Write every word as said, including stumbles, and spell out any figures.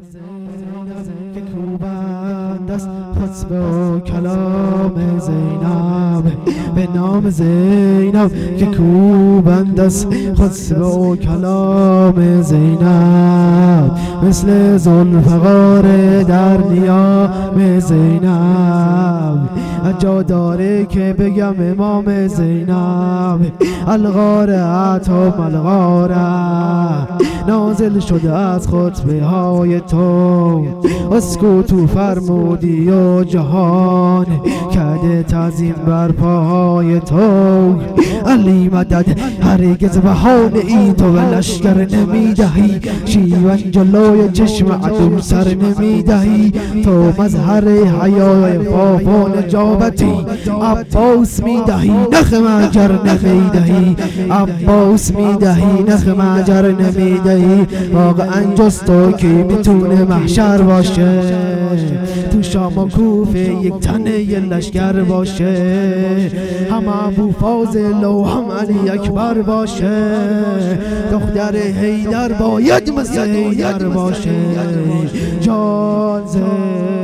که کوبند است خطبه و کلام زینب، به نام زینب که کوبند است خطبه و کلام زینب، مثل ذوالفقار در نیام زینب. جا داره که بگم امام زینب الغارت و ملغاره نازل شده از خطبه های تو، اسکوتو فرمودی و جهان کرده تعظیم بر پاهای تو. علی مدد هرگز بهانه ای تو و لشکر نمیدهی، شیون جلوی چشم عدو سر نمیدهی، تو مظهر حیا عفاف و نجابتی، عباس میدهی نخ مجر نمیدهی، عباس میدهی نخ مجر نمیدهی. واقعا جز تو کی میتونه محشر باشه، تو شام و کوفه یک تنه یه لشکر باشه، هم ابو فاضل و هم علی اکبر باشه، دختر حیدر باید مثل حیدر باشه. جان